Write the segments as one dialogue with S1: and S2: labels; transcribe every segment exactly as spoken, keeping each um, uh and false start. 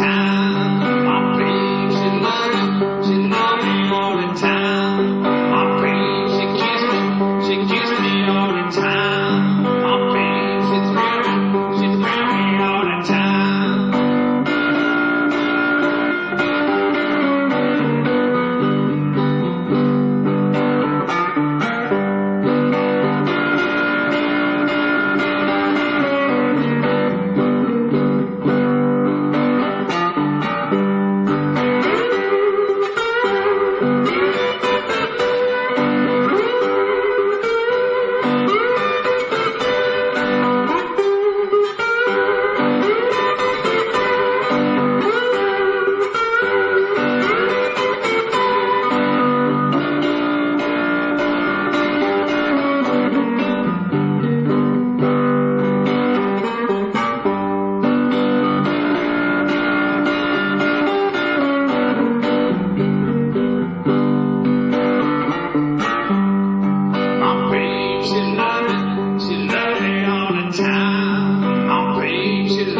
S1: time. My babe, she love me, she love me all the time. My babe, she kiss me, she kiss me all the time. My babe, she thrill me, she thrill me all the time.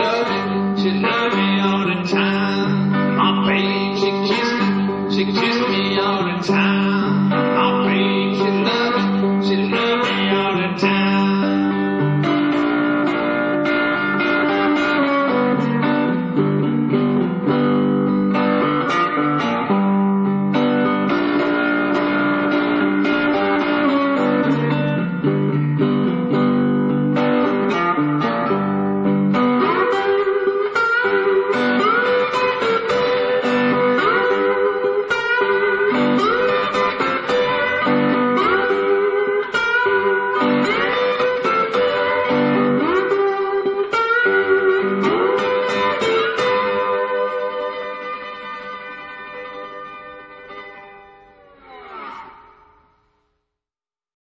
S1: She kissed me, she kissed me.